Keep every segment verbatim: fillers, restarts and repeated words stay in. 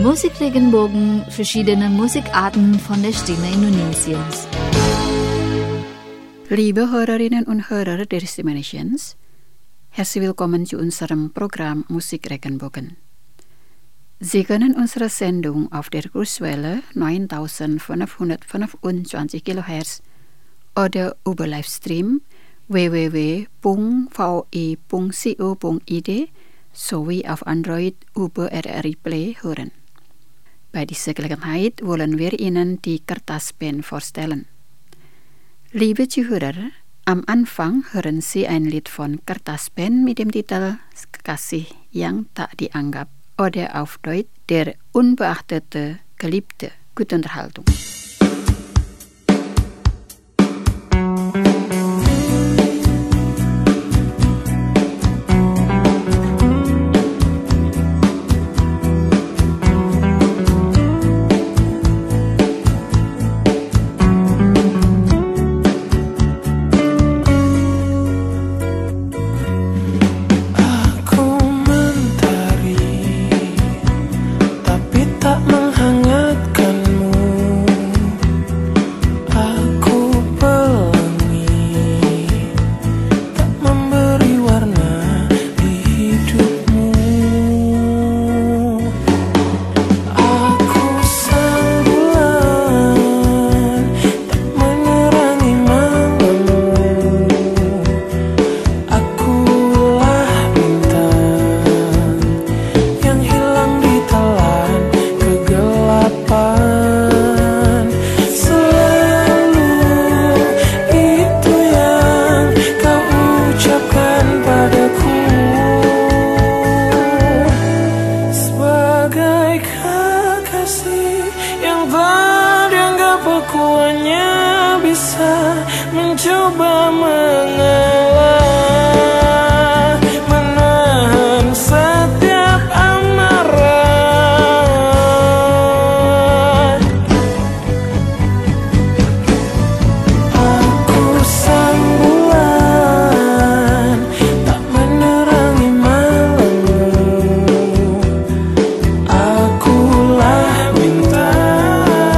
Musikregenbogen, verschiedene Musikarten von der Stimme Indonesiens. Liebe Hörerinnen und Hörer der Stimme Nations, herzlich willkommen zu unserem Programm Musikregenbogen. Sie können unsere Sendung auf der Kurswelle neuntausendfünfhundertfünfundzwanzig Kilohertz oder über Livestream w w w punkt v i punkt co punkt i d sowie auf Android über R R I Play hören. Bei dieser Gelegenheit wollen wir Ihnen die Kertasband vorstellen. Liebe Zuhörer, am Anfang hören Sie ein Lied von Kertasband mit dem Titel Kasih yang tak dianggap oder auf Deutsch Der unbeachtete Geliebte. Gute Unterhaltung.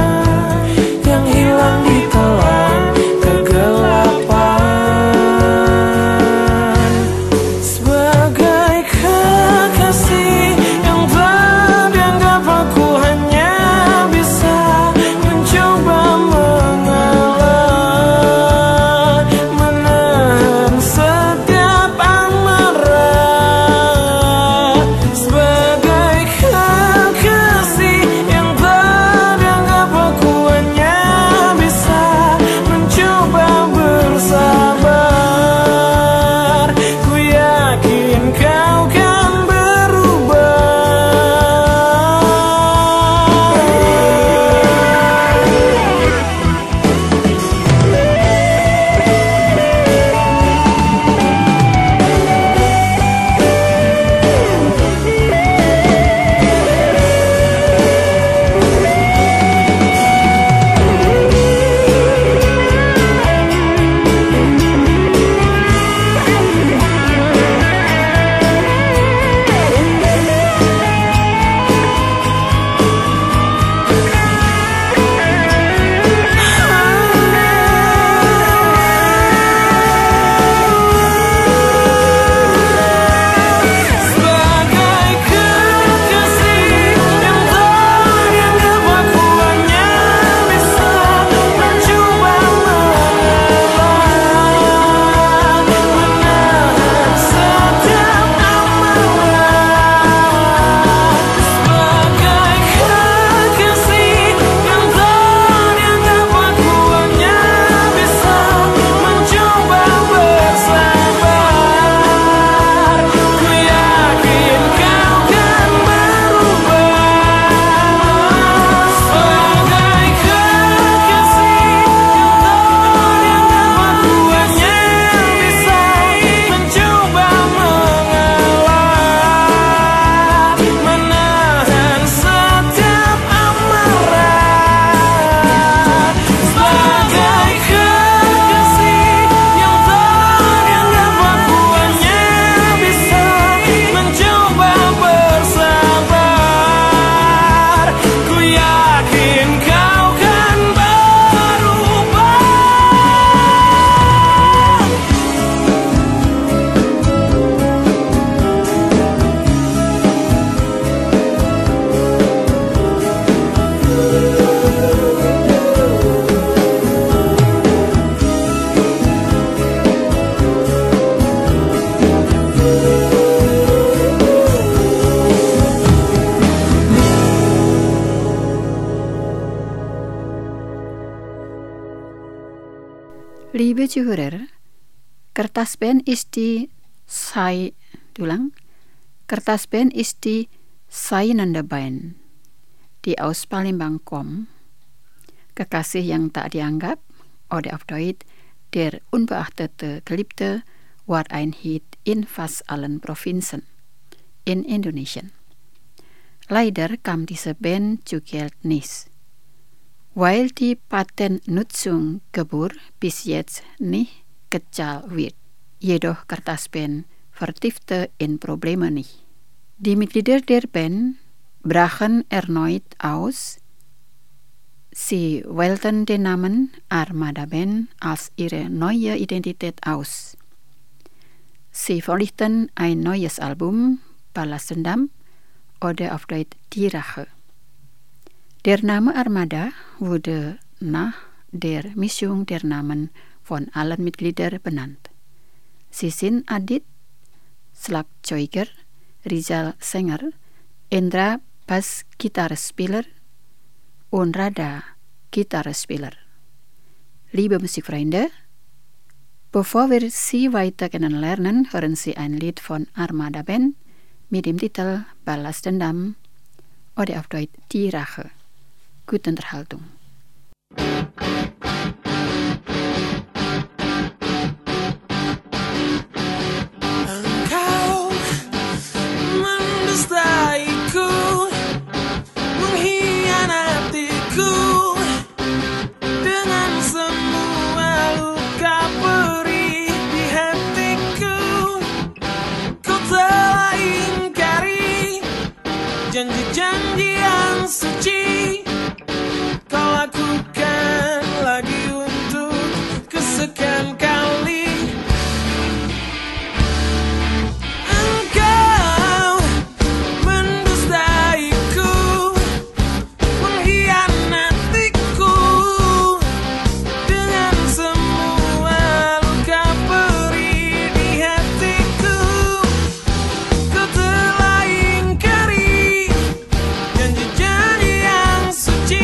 Yang hilang ditelan kegelapan. Liebe Zuhörer, Kertaspen ist die Sei, ulang, Kertaspen ist die Seinende Band. Die aus Palembang kom, kekasih yang tak dianggap, oder auf Deutsch, der unbeachtete Geliebte, war ein Hit in fast allen Provinzen in Indonesien. Leider kam diese Band zu Geld nicht, weil die Patentnutzung Gebühr bis jetzt nicht gezahlt wird. Jedoch Kertaspen vertiefte in Probleme nicht. Die Mitglieder der Band brachen erneut aus. Sie wählten den Namen Armada Band als ihre neue Identität aus. Sie veröffentlichten ein neues Album, Balas Dendam, oder auf Deutsch Die Rache. Der Name Armada wurde nach der Mischung der Namen von allen Mitgliedern benannt. Sie sind Adit, Schlagzeuger, Rizal Sänger, Indra Bass-Gitarrespieler und Rada Gitarrespieler. Liebe Musikfreunde, bevor wir Sie weiter kennenlernen, hören Sie ein Lied von Armada Band mit dem Titel Balas Dendam oder auf Deutsch Die Rache. Gute Unterhaltung. Engkau mendustaiku, mengkhianatiku dengan semua luka perih di hatiku. Kau telah ingkari janji-janji yang suci. Kau lakukan lagi untuk kesekian kali. Engkau mendustaiku, mengkhianatiku dengan semua luka perih di hatiku. Kau telah ingkari janji-janji yang suci.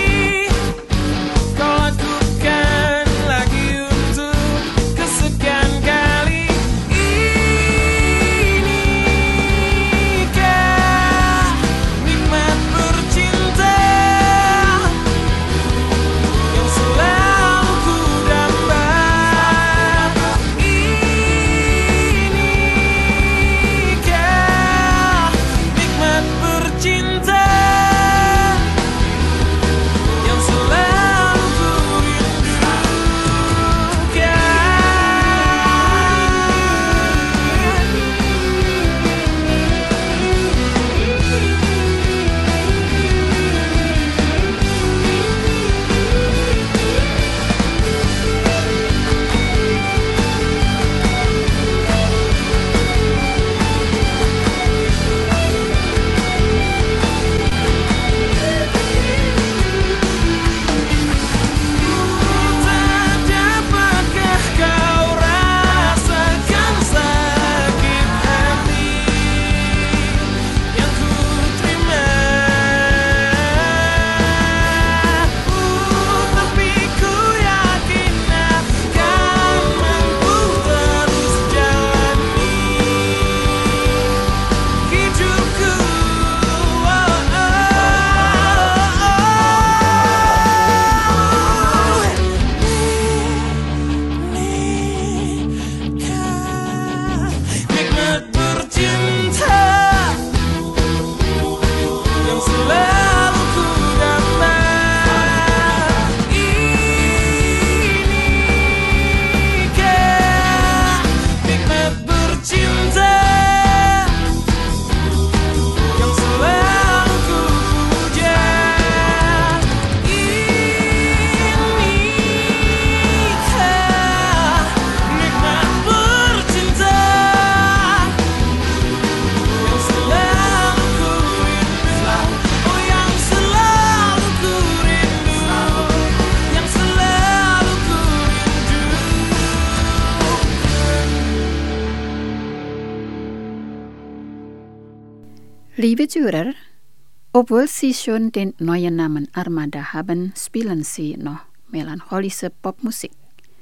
Liebe Zuhörer, obwohl Sie schon den neuen Namen Armada haben, spielen Sie noch melancholische Popmusik.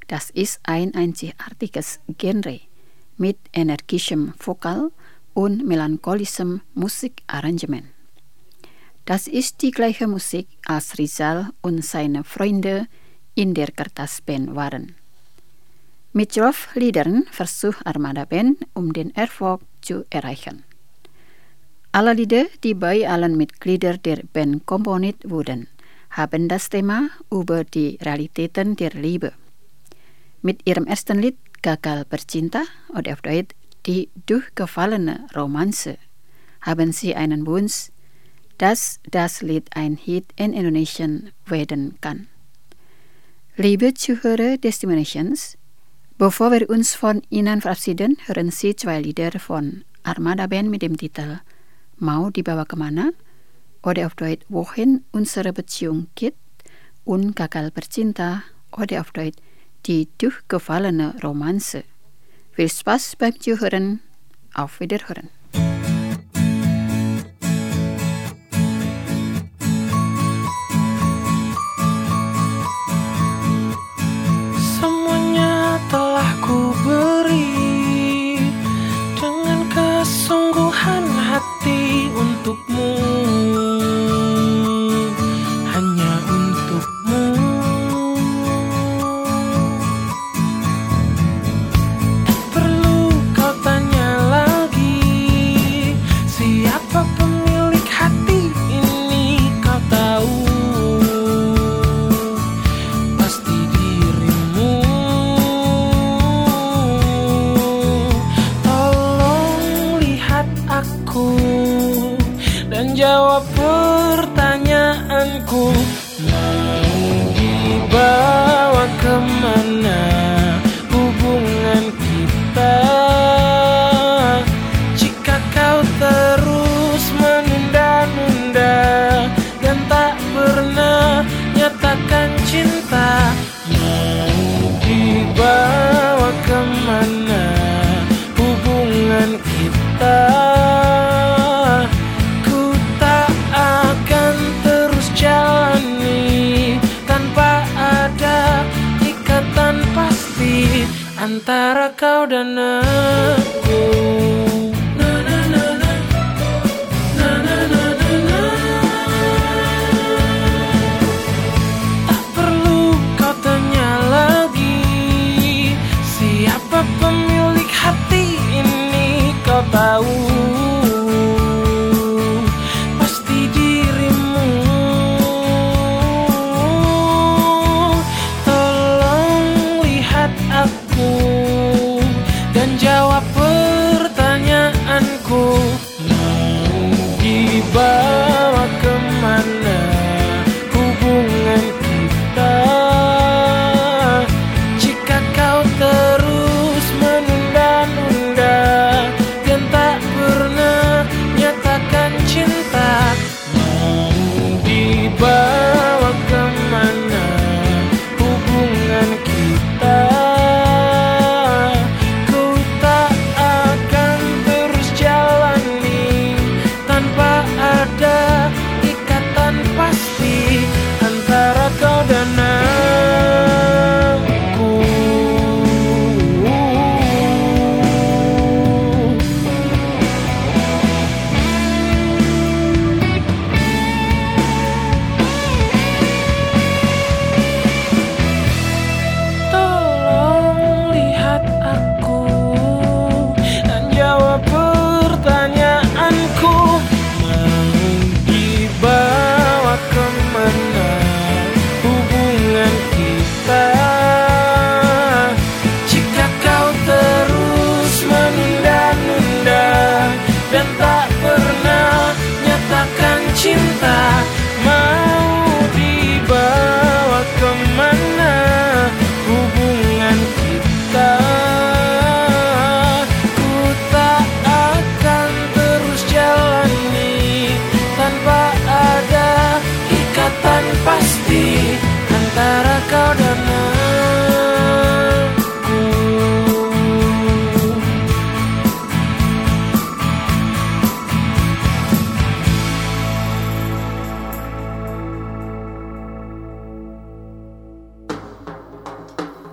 Das ist ein einzigartiges Genre mit energischem Vokal und melancholischem Musikarrangement. Das ist die gleiche Musik, als Rizal und seine Freunde in der Kertasband waren. Mit zwölf Liedern versucht Armada Band, um den Erfolg zu erreichen. Alle Lieder, die bei allen Mitgliedern der Band komponiert wurden, haben das Thema über die Realitäten der Liebe. Mit ihrem ersten Lied Gagal Bercinta oder auf Deutsch Die durchgefallene Romanze haben sie einen Wunsch, dass das Lied ein Hit in Indonesien werden kann. Liebe Zuhörer Destinations, bevor wir uns von Ihnen verabschieden, hören Sie zwei Lieder von Armada Band mit dem Titel Mau dibawa kemana oder auf Deutsch Wohin unsere Beziehung geht und Gagal Bercinta oder auf Deutsch Die durchgefallene Romanze. Viel Spaß beim Zuhören. Auf Wiederhören. Semuanya telah ku beri dengan kesungguhan hati untukmu, hanya untukmu. Tak perlu kau tanya lagi siapa pemilik hati ini, kau tahu pasti dirimu. Tolong lihat aku dan jawab pertanyaanku. Mau dibawa kemana hubungan kita jika kau terus menunda-nunda dan tak pernah nyatakan cinta? Mau dibawa kemana hubungan kita? Ku tak akan terus jalani tanpa ada ikatan pasti antara kau dan aku. Na na na na. Na na na na na. Tak perlu kau tanya lagi siapa pemilik hati ini, kau tahu pasti dirimu. Tolong lihat aku dan jawab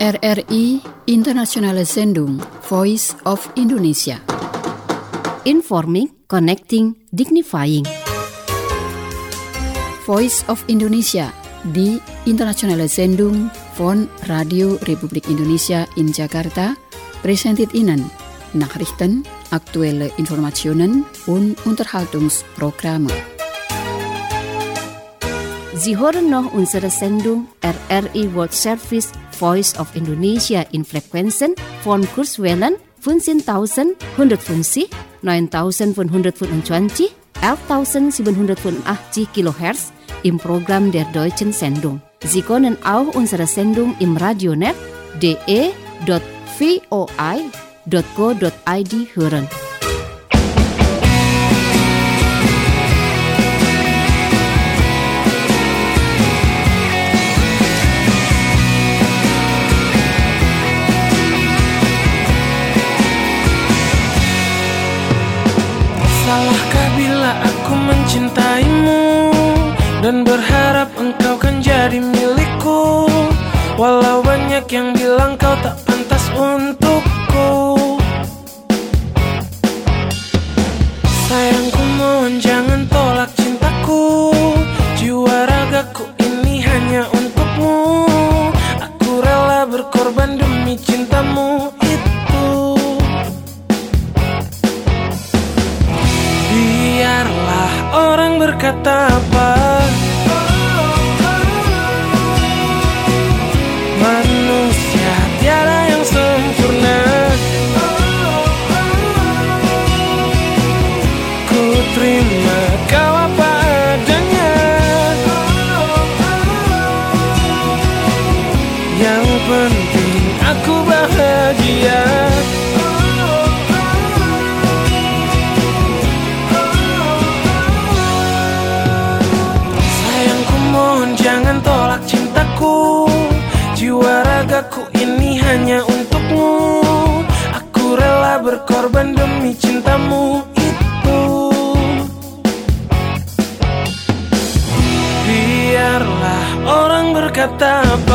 R R I Internationale Sendung Voice of Indonesia. Informing, connecting, dignifying. Voice of Indonesia di Internationale Sendung von Radio Republik Indonesia in Jakarta presented Ihnen Nachrichten, aktuelle Informationen und Unterhaltungsprogramme. Sie hören noch unsere Sendung R R I World Service Voice of Indonesia in Frequenzen von Kurzwellen fünfzehntausendeinhundertfünfzig, neuntausendfünfhundertfünfundzwanzig, elftausendsiebenhundertfünfundachtzig Kilohertz im Programm der Deutschen Sendung. Sie können auch unsere Sendung im Radionet d e dot v o i dot co dot i d hören. Salahkah bila aku mencintaimu dan berharap engkau kan jadi milikku, walau banyak yang bilang kau tak pantas untukku. Sayangku, mohon jangan tolak cintaku, jiwa ragaku ini hanya untukmu. Aku rela berkorban demi cintamu itu. Biarlah orang berkata apa, manusia tiada yang sempurna. Ku terima kau apa adanya. Yang penting aku bahagia. Jangan tolak cintaku, jiwa ragaku ini hanya untukmu. Aku rela berkorban demi cintamu itu. Biarlah orang berkata apa,